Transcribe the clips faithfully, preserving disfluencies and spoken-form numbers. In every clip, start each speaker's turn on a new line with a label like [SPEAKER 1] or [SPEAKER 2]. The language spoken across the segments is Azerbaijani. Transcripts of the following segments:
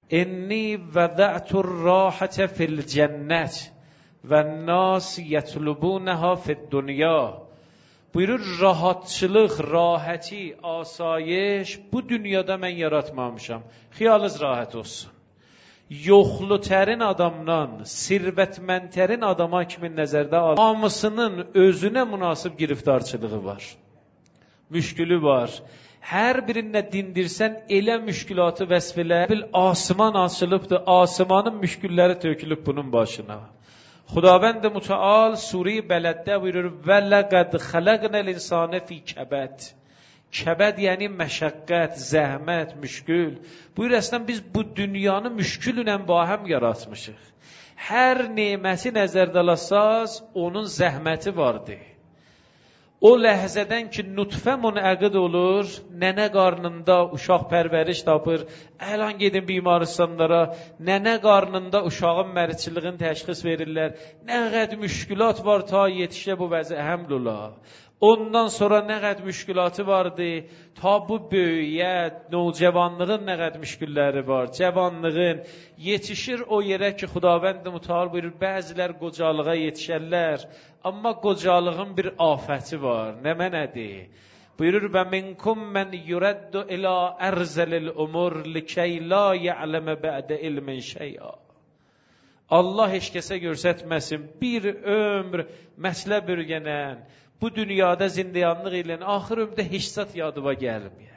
[SPEAKER 1] انی وضعت الراحة فی الجنت و الناس یطلبونها فی الدنیا. Buyurur, rahatçılıq, rahəti, asayiş bu dünyada mən yaratmamışam. Xiyalınız rahat olsun. Yoxlu tərin adamdan, sirvətməntərin adama kimi nəzərdə al. Hamısının özünə münasib giriftarçılığı var. Müşkülü var. Hər birinə dindirsən, elə müşkülatı vəsf elə. Bil asman açılıbdır, asmanın müşkülləri tökülüb bunun başına. Xudavənd Mütəal Sure-i Bələddə buyurur: "Və laqad xalaqnal insane fi kəbəd." Kəbəd yəni məşəqqət, zəhmət, müşkül. Buyur, əslən biz bu dünyanı müşküllə bahəm yaratmışıq. Hər neməti nəzərdə alsaz, onun zəhməti vardır. O ləhzədən ki, nutfə münəqid olur, nənə qarnında uşaq pərvəriş tapır, əlan gedin bimaristanlara, nənə qarnında uşağın mərçiliğini təşxis verirlər, nə qədər müşkülat var ta yetişə bu vəzi həml ola. Ondan sonra nə qədər müşkülatı vardı, ta bu böyüyə, növcavanlığın nə qədər müşkülləri var, cavanlığın, yetişir o yerə ki, Xudavənd Mütəal buyurur, bəzilər qocalığa yetişərlər, amma qocalığın bir afəti var, nə mənədir? Buyurur, və minkum mən yuraddu ilə ərzəlil umur likəy la ya'ləmə bə'də ilmin şey'a. Allah heç kəsə görsətməsin, bir ömr məslə bürgənən, bu dünyada zindiyanlıq ilə axır ömrdə heç zat yadıva gəlməyə.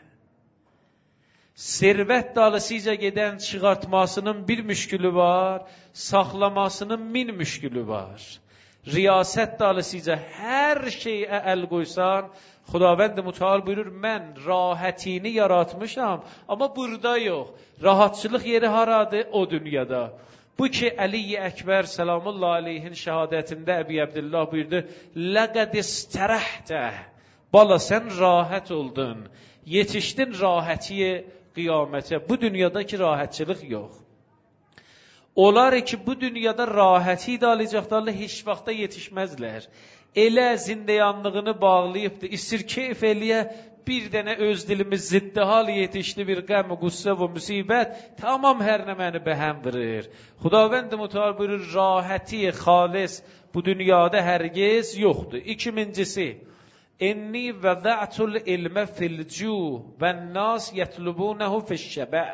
[SPEAKER 1] Servət dalısıca gedən çıxartmasının bir müşkülü var, saxlamasının min müşkülü var. Riyasət dalısıca hər şeyə əl qoysan, Xudavənd Mütəal buyurur, mən rahatini yaratmışam, amma burada yox. Rahatçılıq yeri haradır? O dünyada. Bu ki, Əli-i Əkbər səlamullah aleyhin şəhadətində Əbi Əbdillah buyurdu, لَقَدْ اسْتَرَحْتَ. Bala, sən rahat oldun, yetişdin rahətiyə, qiyamətə. Bu dünyadakı rahatçılıq yox. Onlar ki, bu dünyada rahəti idalayacaqlarla heç vaxta yetişməzlər. Elə zindeyanlığını bağlayıbdır, istir keyf eləyə, bir dənə öz dilimiz ziddi hal yetişdi bir qəm, qüssə və müsibət, tamam hər nə məni bəhəm verir. Xudavənd Mütəal buyurur, rahəti xalis bu dünyada hərgiz yoxdur. İkincisi, inni vəza'tul ilmə filcu və nas yətlubunəhu fişşəbə.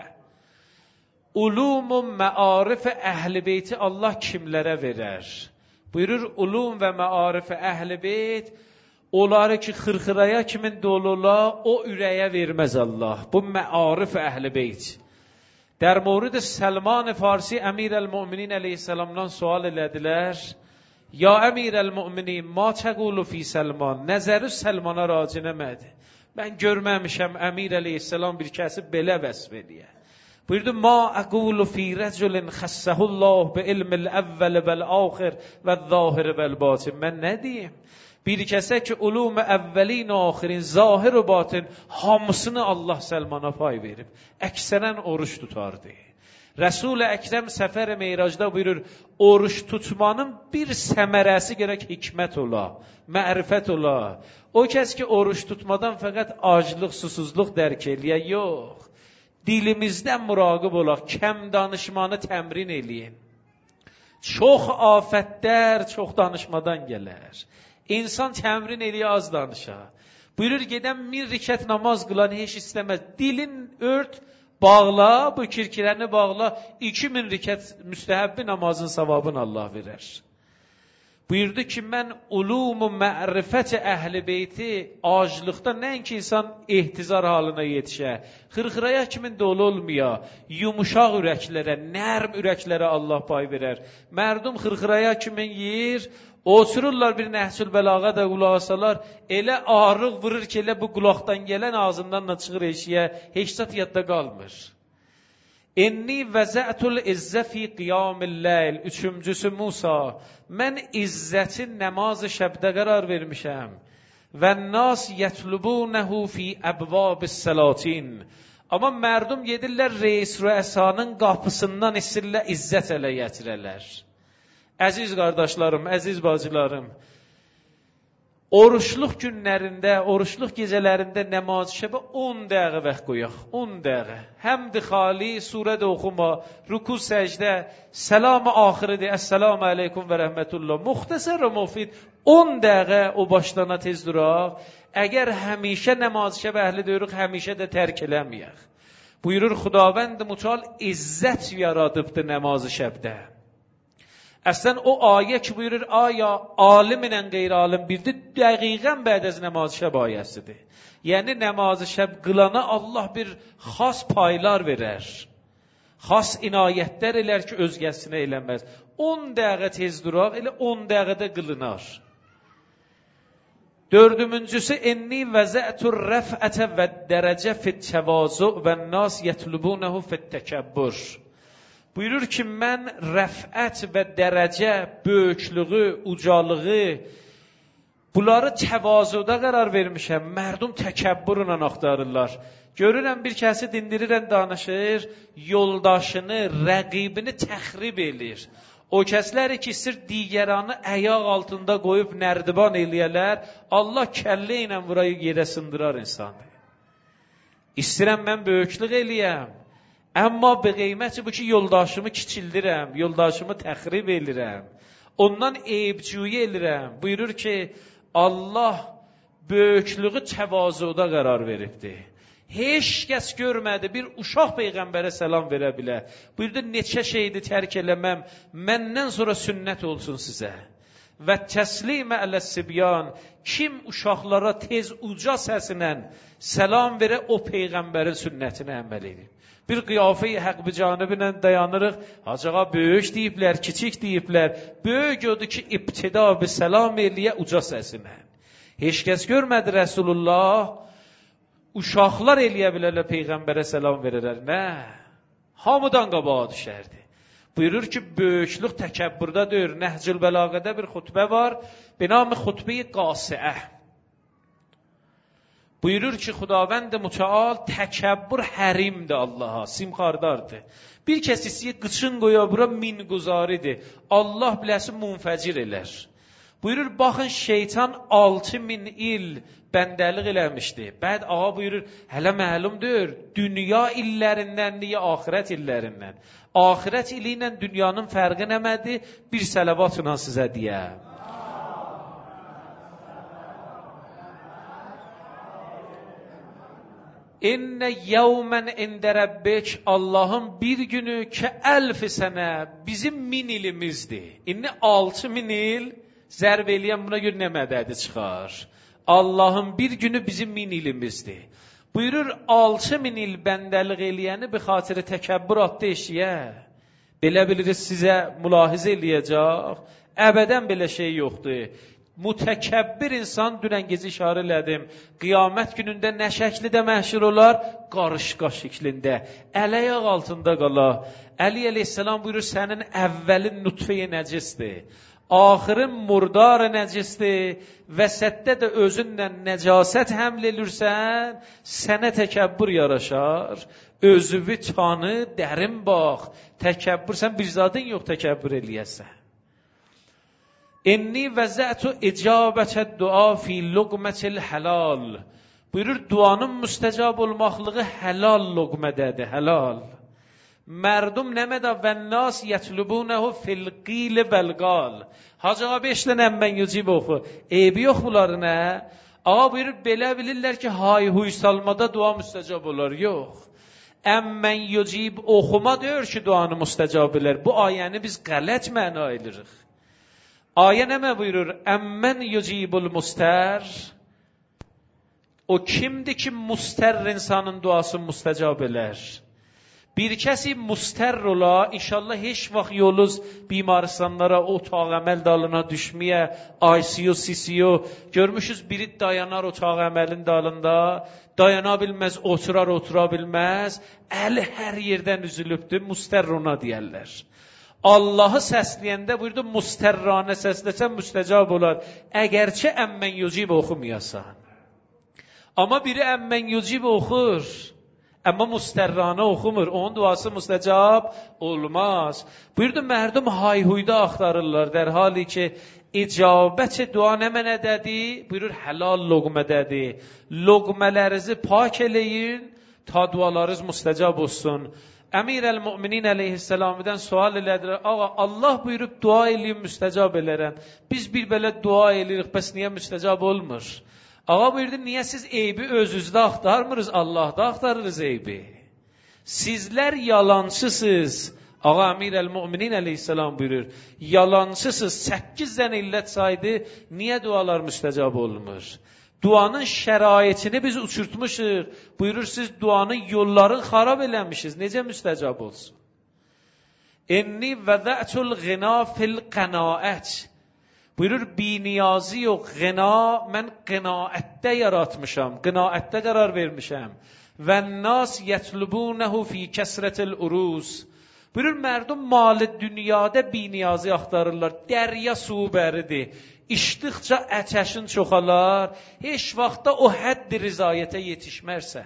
[SPEAKER 1] Ulumun məarif əhl-i beyti Allah kimlərə verər? Buyurur, ulum və məarif əhl-i beyt, onları ki, xırxıraya kimin dolula, o ürəyə verməz Allah. Bu məarif əhl-i beyt. Dər mövrid Səlman-ı Farsi Əmir-əl-Müminin əleyhissalamdan sual elədilər. Ya Əmir-əl-Müminin, ma təqulu fi Səlman? Nəzəri Səlmana raci nəmədi? Mən görməmişəm Əmir əleyhissalam bir kəsi belə vəsf eləyə. Buyurdu, ma əqulu fi rəculin xəssəhullah bi ilmil əvvəl vəl-axir vəl-zahir vəl-batin. Mən nə deyim? Bir kəsə ki, ulum-u əvvəlin, axirin, zahir və batin, hamısını Allah Səlmana pay verib. Əksərən oruç tutardı. Rəsul-i Əkrəm Səfər-i Meyracda buyurur, oruç tutmanın bir səmərəsi gərək hikmət ola, mərifət ola. O kəs ki, oruç tutmadan fəqət aclıq, susuzluq dərk eləyə, yox. Dilimizdən muraqib olaq, kəm danışmanı təmrin eləyin. Çox afətlər, çox danışmadan gələr. İnsan təmrin eləyə, az danışa. Buyurur, gedən min rikət namaz qılan heç istəməz. Dilin ört, bağla, bu kirkirəni bağla, iki min rikət müstəhəbbi namazın savabını Allah verər. Buyurdu ki, mən ulumu mərifət-i əhl-i beyti aclıqda nəinki insan ehtizar halına yetişə, xırxıraya kimin dolu olmaya, yumuşaq ürəklərə, nərm ürəklərə Allah pay verər. Mərdum xırxıraya kimin yiyir, otururlar bir nəhsül bəlağa da qulaq asalar, elə ağrıq vurur ki, elə bu qulaqdan gələn ağzından da çıxır eşiyə, heç zat yadda qalmır. İnni vəzə'tul izzə fi qiyamil ləyl. Üçüncüsü Musa, mən izzətin namazı şəbdə qərar vermişəm. Və nas yətlubunəhu fi əbvabis salatin. Amma mərdum gedirlər reis rüəsanın qapısından istirlə izzət ələ gətirələr. Əziz qardaşlarım, əziz bacılarım, Oruçluq günlərində, oruçluq gecələrində namaz şəbə on dəqiqə vaxt qoyaq. on dəqiqə. Həmd xali, surə də oxuma, ruku, səcdə, salam axiridir. Əssalamu aleykum və rəhmətullah. Muxtəsər və mufid on dəqiqə o başlana tez duraq. Əgər həmişə namaz şəbə əhli deyirik, həmişə də tərk eləməyək. Buyurur Xudavənd Mütəal izzət yaradıbdı namazı şəbdə. Əslən o ayə ki buyurur, aya alimlə qeyri-alim birdir, dəqiqən bəd az namaz şəb ayəsidir. Yəni namaz şəb qılana Allah bir xas paylar verər. Xas inayətlər elər ki, özgəsinə eləməz. on dəqiqə tez duraq, elə on dəqiqədə qılınar. Dördümüncüsü, enni vəzə'tur rəf'ətə və dərəcə fit təvazu və nas yətlubunehu fit təkəbbür. Buyurur ki, mən rəfət və dərəcə, böyüklüğü, ucalığı, bunları təvazuda qərar vermişəm. Mərdum təkəbbürlə axtarırlar. Görürəm, bir kəsi dindirirən danışır, yoldaşını, rəqibini təxrib edir. O kəsləri ki, sır digəranı əyaq altında qoyub nərdiban eləyələr, Allah kəllə ilə vurayı yerə sındırar insanı. İstəyirəm mən böyüklük eləyəm. Amma bir qiyməti bu ki, yoldaşımı kiçildirəm, yoldaşımı təxrib edirəm, ondan eybcüyü edirəm. Buyurur ki, Allah böyüklüğü təvazuda qərar veribdir. Heç kəs görmədi, bir uşaq Peyğəmbərə salam verə bilər. Buyurdu, neçə şeydi tərk eləməm, məndən sonra sünnət olsun sizə. Və təslimə ələs-sibyan, kim uşaqlara tez uca səsinlə salam verə, o Peyğəmbərin sünnətinə əməl edir. Bir qiyafə-i həq bir canibinə dayanırıq, hacağa böyük deyiblər, kiçik deyiblər, böyük odur ki, ibtida bir salam eləyə uca səsinə. Heç kəs görmədi Rəsulullah, uşaqlar eləyə bilərlər, Peyğəmbərə salam verərlər, nə? Hamıdan qabağa düşərdi. Buyurur ki, böyüklük təkəbbürdə deyir, Nəhcül Bəlağədə bir xutbə var, binamı xutbə-i qasiə. Buyurur ki, Xudavənd Mütəal təkəbbür hərimdir Allaha, simxardardır. Bir kəs istəyir qıçın qoya bura min quzaridir. Allah biləsi munfəcir elər. Buyurur, baxın şeytan altı min il bəndəlik eləmişdi. Bəd ağa buyurur, hələ məlumdur, dünya illərindən niyə axirət illərindən? Axirət ili ilə dünyanın fərqi nəmədir? Bir sələvatla sizə deyəm. İnnə yevmən ində Rəbbik, Allahın bir günü ki əlf sənə, bizim min ilimizdir. İnni altı min il, zərb eləyən buna görə nə mədədi çıxar? Allahın bir günü bizim min ilimizdir. Buyurur, altı min il bəndəlik eləyəni bir xatiri təkəbbür adlı eşiyə. Belə biliriz sizə mülahizə eləyəcək, əbədən belə şey yoxdur. Mütəkəbbir insan, dünən gecə işarə elədim, qiyamət günündə nə şəklidə məhşur olar? Qarışqa şəklində, ələyaq altında qalar. Əli əleyhissalam buyurur, sənin əvvəlin nutfeyi nəcisdir, axırın murdar nəcisdir, vəsətdə də özünlə nəcasət həml elürsən, sənə təkəbbür yaraşar, özüvü tanı, dərin bax, təkəbbür, sən bir zadın yox təkəbbür eləyəsən. İnni vəzətu icabətə dua fi luqmətil halal. Buyurur, duanın müstəcab olmaqlığı helal luqmədədir, helal. Mərdum nəmədə və nas yətlubunəhu fil qil vəlqal. Hacı ağa beş dənə mən yücib oxu. Eybi yox bunların, hə? Ağa buyurur, belə bilirlər ki, hay huy salmada dua müstəcab olar, yox. Əmmən yücib oxuma deyir ki, duanı müstəcab elər. Bu ayəni biz qələt məna edirik. Ayə nəmə buyurur? Əmmən yücibul mustər. O kimdir ki, mustər insanın duası müstəcab elər? Bir kəsi mustər ola, inşallah heç vaxt yoluz bimaristanlara, otaq əməl dalına düşməyə, I C U, C C U, görmüşüz biri dayanar otaq əməlin dalında, dayana bilməz, oturar, otura bilməz, əli hər yerdən üzülübdür, mustər ona deyərlər. Allahı səsləyəndə buyurdu, mustərranə səsləsən müstəcab olar. Əgərçə əmmən yücib oxumayasan. Amma biri əmmən yücib oxur. Amma müstərranə oxumur. Onun duası müstəcab olmaz. Buyurdu, mərdum hayhuyda axtarırlar. Der hali ki, icabət dua nə mənədədir? Buyurur, helal loğmədədir. Loğmələrinizi pak eləyin, ta dualarınız müstəcab olsun. Əmir el-Müminin əleyhisselamdan sual elədilər. Ağa, Allah buyurub dua eləyin, müstəcab elərəm. Biz bir belə dua eləyirik, bəs niyə müstəcab olmur? Ağa buyurdu, niyə siz eybi özünüzdə axtarmırız, Allah'da axtarırız eybi? Sizlər yalancısınız. Ağa Əmir el-Müminin əleyhisselam buyurur, yalancısınız, səkkiz dənə illət saydı, niyə dualar müstəcab olmur? Duanın şəraitini biz uçurtmuşuq. Buyurur, siz duanın yollarını xarab eləmişiz. Necə müstəcab olsun? Enni vəzə'tul ğina fil qənaət. Buyurur, biniyazı yox, ğina, mən qənaətdə yaratmışam. Qənaətdə qərar vermişəm. Və nas yətlubunəhu fi kəsrətil uruz. Buyurur, mərdum malı dünyada biniyazı axtarırlar. Dərya su bəridir. İçdikcə ətəşin çoxalar, heç vaxtda o hədd rizayətə yetişmərsən.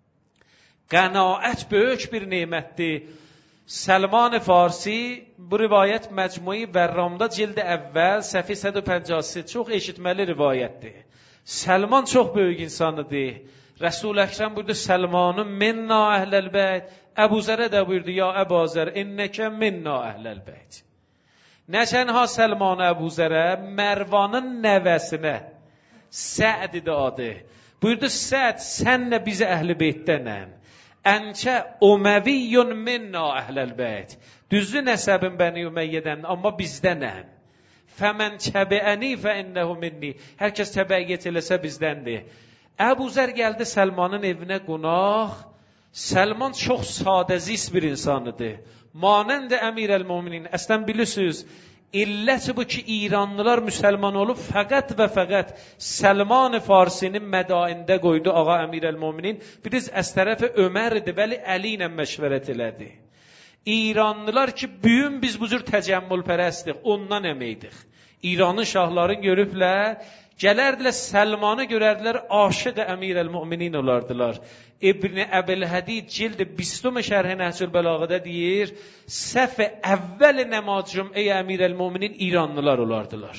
[SPEAKER 1] Qənaət böyük bir nemətdir. Səlman Farsi, bu rivayət Məcmui Vərramda cildi əvvəl, səhifə yüz pəncəsi, çox eşitməli rivayətdir. Səlman çox böyük insanıdır. Resul-i Əkrəm buyurdu, Səlmanın minna əhləl bəyt. Əbu Zərə də buyurdu, ya Əbu Zər, innəkə minna əhləl bəyt. Nə tənha Səlmanı Əbu Zərə, Mərvanın nəvəsinə, Səd idi adı. Buyurdu, Səd, sən də bizə əhl-i beytdənəm. Əncə Uməviyyun minna əhləl bəyt. Düzdür nəsəbin Bəni Üməyyədən, amma bizdənəm. Fəmən kəbəəni fə innəhu minni. Hər kəs təbəiyyət eləsə bizdəndir. Əbu Zər gəldi Səlmanın evinə qonaq. Səlman çox sadəzis bir insanıdır. Manəndə Əmir el-Müminin. Əslən bilirsiniz, illət bu ki, İranlılar müsəlman olub, fəqət və fəqət Səlman Farsinin mədaində qoydu ağa Əmir el-Müminin. Biliz, əz tərəfi Ömər idi, bəli Əli ilə məşvərət elədi. İranlılar ki, büyün biz bu cür təcəmmül pərəstik, ondan əməydik. İranın şahlarını görüblər, gələrdilər Səlmanı görərdilər, aşıq Əmir el-Müminin olardılar. İbn-i Əbil-Hədid cildi bistüm şərh-i Nəhcül Bəlağədə deyir, səf-i əvvəl nəmacım ey Əmir el-Müminin İranlılar olardılar.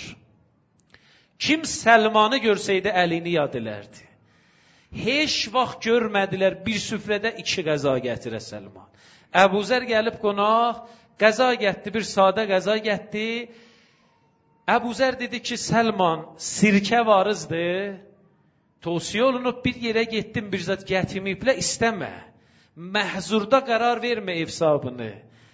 [SPEAKER 1] Kim Səlmanı görsəydi əlini yad elərdi. Heç vaxt görmədilər bir süfrədə iki qəza gətirə Səlman. Əbu Zər gəlib qonaq, qəza gətdi, bir sadə qəza gətdi. Əbu Zər dedi ki, Səlman, sirkə varızdır. Tövsiyə olunub bir yerə getdim, bir zat gətirməyiblə, istəmə. Məhzurda qərar vermə ev sahibini.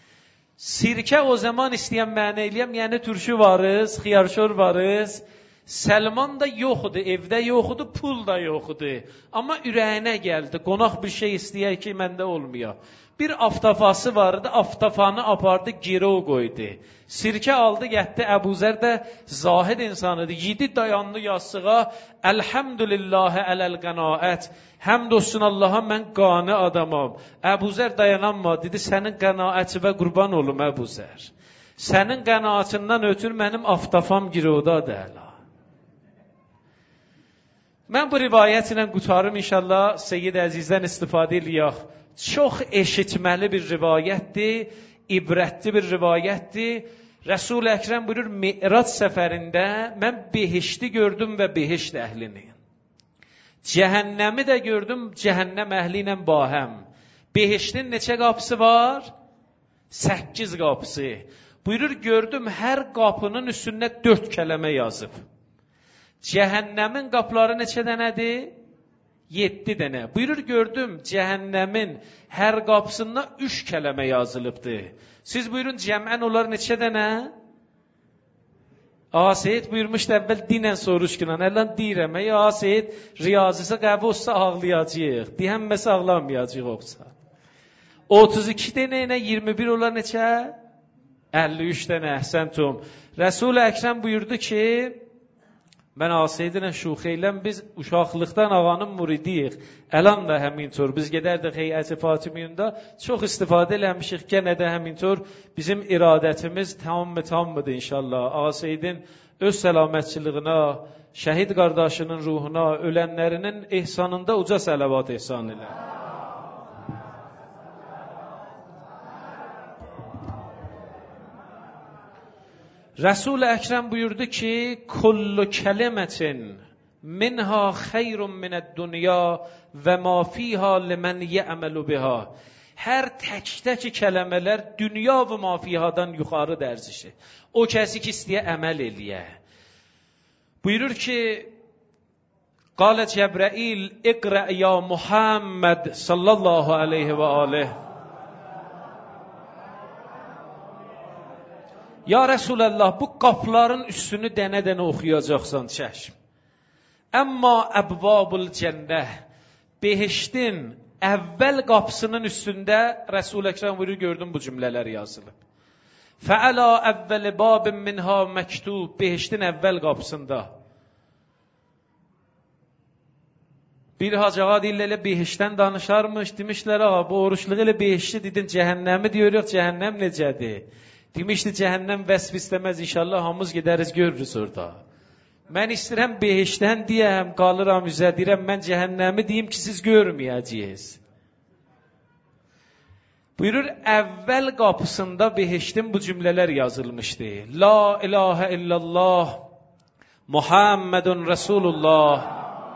[SPEAKER 1] Sirkə o zaman istəyən mənə eləyəm, yəni turşu varız, xiyarşor varız. Səlman da yoxdur, evdə yoxdur, pul da yoxdur. Amma ürəyinə gəldi, qonaq bir şey istəyək ki, məndə olmuyor. Bir aftafası vardı, aftafanı apardı, geri o qoydu. Sirkə aldı, getdi, Əbu Zər də zahid insanıdır. Yedi dayandı yastığa, Elhamdülillahə ələl qənaət. Həmd olsun Allaha, mən qani adamam. Əbu Zər dayananma, dedi, sənin qənaətivə qurban olum, Əbu Zər. Sənin qənaətindən ötür mənim aftafam girodadır əla. Mən bu rivayət ilə qutarım, inşallah Seyyid Əzizdən istifadə eləyək. Çox eşitməli bir rivayətdir, ibrətli bir rivayətdir. Resul-i Əkrəm buyurur, Mi'rac səfərində mən behişti gördüm və behişt əhlini. Cəhənnəmi də gördüm, cəhənnəm əhli ilə bahəm. Behiştin neçə qapısı var? Səkkiz qapısı. Buyurur, gördüm, hər qapının üstündə dörd kələmə yazıb. Cəhənnəmin qapıları neçə dənədir? Yeddi dənə. Buyurur, gördüm, cəhənnəmin hər qapısında üç kələmə yazılıbdır. Siz buyurun, cəmən onlar neçə dənə? Ağa Seyid buyurmuşdu, əvvəl dinən soruşqınan, ələn deyirəm, ey Ağa Seyid, riyazısı qəvi olsa ağlayacaq, deyəmməsə ağlamayacaq olsa. otuz iki dənə ilə iyirmi bir onlar neçə? əlli üç dənə, əhsəntum. Resul-i Əkrəm buyurdu ki, mən Aseydinə şuxeyləm, biz uşaqlıqdan ağanın muridiyik. Əlan da həmintor, biz gedərdik heyəti Fatimiyunda, çox istifadə eləmişik, gənə də həmintor bizim iradətimiz tam-mı tam-mıdır inşallah. Aseydin öz səlamətçiliyinə, şəhid qardaşının ruhuna, ölənlərinin ehsanında uca sələvat ehsan elə. Resul-i Ekrem buyurdu ki, kullu kelimetin minha xeyrun mined-dünya və ma fiha limen ya'malu biha. Hər tək-tək kələmələr dünya və ma fihadan yuxarı dərzişi. O kəsi ki istəyə əməl eləyə. Buyurur ki, Qalə Cəbrail, iqra ya Muhammed sallallahu aleyhi və aleyh. Ya Resulallah, bu qapıların üstünü dənə-dənə oxuyacaqsan, çəşm. Əmma əbvabul cənnəh, behiştin əvvəl qapısının üstündə Resul-i Ekrem buyurur, gördüm bu cümlələr yazılıb. Fəələ əvvəli babin minha məktub, behiştin əvvəl qapısında. Bir hacağa deyirlər, elə behişdən danışarmış, demişlər, ağa, bu oruçluq elə behişli dedin, cəhənnəmi deyirik, cəhənnəm necədir? Demişdi, cəhənnəm vəsf istəməz, inşallah hamımız gedəriz, görürüz orada. Mən istəyirəm behişdən deyəm, qalıram üzə, deyirəm, mən cəhənnəmi deyim ki, siz görməyəcəyiz. Buyurur, əvvəl qapısında behiştin bu cümlələr yazılmışdı. La ilahə illallah, Muhammedun Resulullah.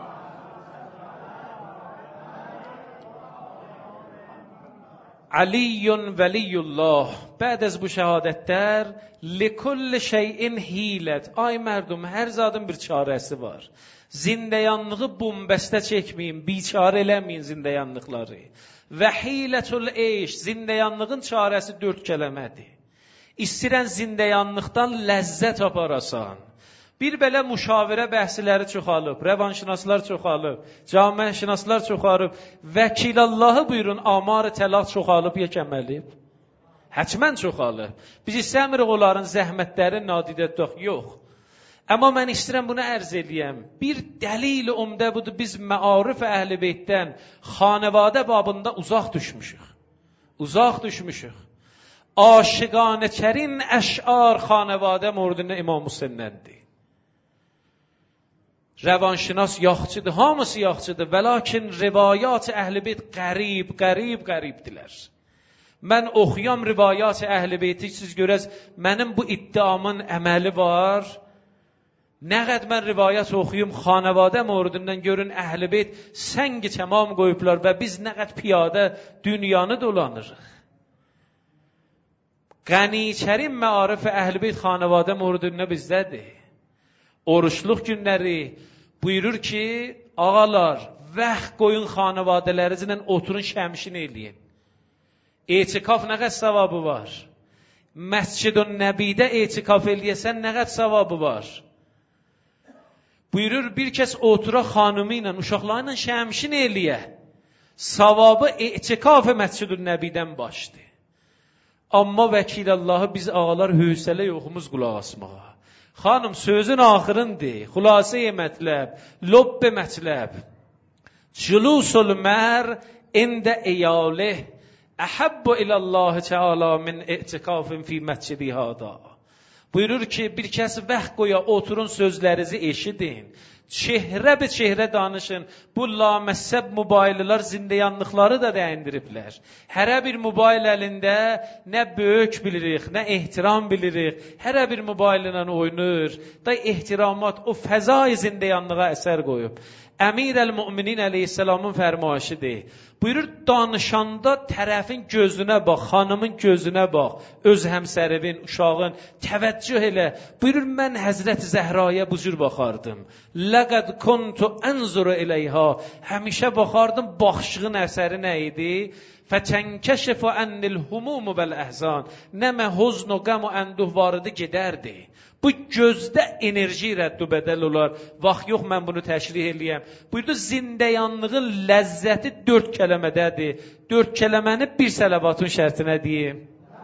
[SPEAKER 1] Aliyyun veliyullah. Bəd az bu şəhadətlər, likulli şeyin hilət. Ay mərdum, hər zadın bir çarəsi var. Zindəyanlığı bombəstə çəkməyin, biçarə eləməyin zindəyanlıqları. Və hilətul eyş, zindəyanlığın çarəsi dörd kələmədir. İstəyirən zindəyanlıqdan ləzzət aparasan. Bir belə müşavirə bəhsləri çoxalıb, rəvanşinaslar çoxalıb, camiəşinaslar çoxalıb, vəkilallahı buyurun, amar-ı təlaq çoxalıb, yekəməlib. Hətmən çoxalıb. Biz istəmirik onların zəhmətləri nadidə tutaq, yox. Amma mən istəyirəm bunu ərz eləyəm. Bir dəlil umdə budur, biz məarif əhl-i beytdən xanəvadə babında uzaq düşmüşük. Uzaq düşmüşük. Aşiqanəkərin əş'ar xanəvadə mordində İmam Hüseyndəndir. Rəvanşinas yaxçıdır, hamısı yaxçıdır və lakin rivayat əhl-i beyt qərib, qərib, qəribdilər. Mən oxuyam rivayat əhl-i beyti, siz görəz, mənim bu iddiamın əməli var. Nə qəd mən rivayət oxuyum, xanəvadə mövrudindən görün, əhl-i beyt səngi təmam qoyublar və biz nə qəd piyada dünyanı dolanırıq. Qəniçərin məarif əhl-i beyt xanəvadə mövrudindən bizdədir. Oruçluq günləri buyurur ki, ağalar, vəx qoyun xanəvadələrinizlə oturun şəmişini eləyin. Etikaf nə qəd savabı var? Məscid-ün Nəbidə etikaf eləyəsən nə qəd savabı var? Buyurur, bir kəs otura xanımı ilə, uşaqlarla şəmişini eləyə. Savabı etikaf Məscid-ün Nəbidən başdır. Amma vəkilallahı biz ağalar hövsələ yoxumuz qulaq asmağa. Xanım, sözün axırındır, xülasə-i mətləb, lob-i mətləb. Culusul mər ində iyalih, əhəbbu iləllahi teala min etikafin fi məscidi hada. Buyurur ki, bir kəs vəxt qoya, oturun sözlərinizi eşidin. Çehrə bir çehrə danışın. Bu laməssəb mübayillər zindəyanlıqları da dəyindiriblər. Hərə bir mübayil əlində nə böyük bilirik, nə ehtiram bilirik. Hərə bir mübayillə oynur. Da ehtiramat o fəzai zindəyanlığa əsər qoyub. Əmir əl-Müminin əleyhisselamın fərmayişidir. Buyurur, danışanda tərəfin gözünə bax, xanımın gözünə bax, öz həmsərivin, uşağın, təvəccüh elə. Buyurur, mən Həzrət Zəhraya bu cür baxardım. Ləqəd kuntu ənzuru eləyha. Həmişə baxardım, baxışığın əsəri nə idi? Fətənkəşəfə ənil humumu vəl-əhzan. Nəmə huzn o qəm o ənduh varıdı gedərdi. Bu gözdə enerji rəddü bədəl olar. Vaxt yox, mən bunu təşrih eləyəm. Buyurdu, zindəyanlığın ləzzəti dörd kələmədədir. Dörd kələməni bir sələvatın şərtinə deyim.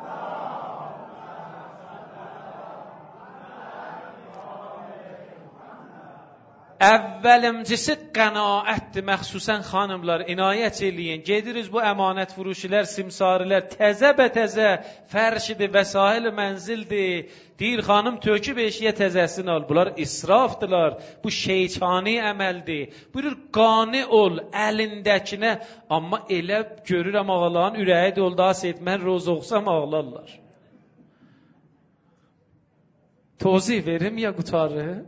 [SPEAKER 1] Əvvəlimcisi qənaətdir, məxsusən xanımlar, inayət eləyin. Gedirik bu əmanət furuşilər, simsarilər, təzə bə təzə, fərşidir, vəsail mənzildir. Deyir, xanım töküb eşiyə təzəsini al. Bunlar israfdırlar, bu şeytani əməldir. Buyurur, qani ol, əlindəkinə. Amma elə görürəm ağaların ürəyi dolda, set, mən roz oxsam ağlarlar. Tozih verim ya qutarı?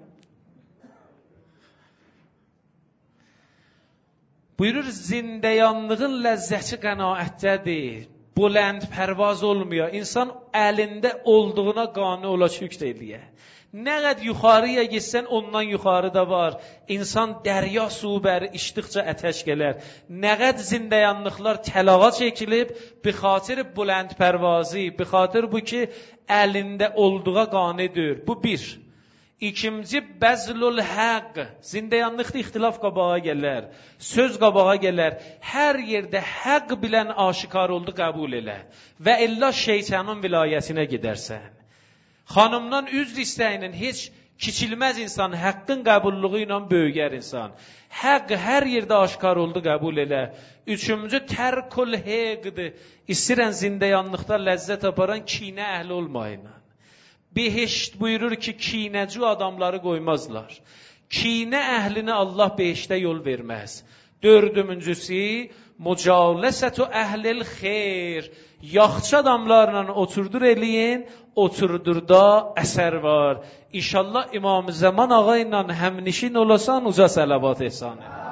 [SPEAKER 1] Buyurur, zindeyanlığın ləzzəti qənaətdədir. Bulənd pərvaz olmuyor. İnsan əlində olduğuna qane ola şükr eləyə. Nə qədər yuxarıya gitsən ondan yuxarıda var. İnsan dərya suyu bəri içdikcə ətəş gələr. Nə qədər zindeyanlıqlar təlağa çəkilib, bi xatir bulənd pərvazı, bi xatir bu ki, əlində olduğuna qanedir. Bu bir. İkinci, bəzlul həq. Zindeyanlıqda ixtilaf qabağa gələr. Söz qabağa gələr. Hər yerdə həq bilən aşikar oldu, qəbul elə. Və illa şeytanın vilayətinə gedərsən. Xanımdan üzr istəyinin heç kiçilməz insan, həqqin qəbulluğu ilə böyüyər insan. Həq hər yerdə aşikar oldu, qəbul elə. Üçüncü, tərkul həqdir. İstəyirən zindeyanlıqda ləzzət aparan kinə əhli olmayın. Behişt buyurur ki, kinəcü adamları qoymazlar. Kinə əhlinə Allah behiştə yol verməz. Dördüncüsü, mücalesətü əhlil xeyr. Yaxşı adamlarla oturdur eləyin, oturdurda əsər var. İnşallah İmam Zaman ağa ilə həmnişin olasan, uca səlavat ehsan.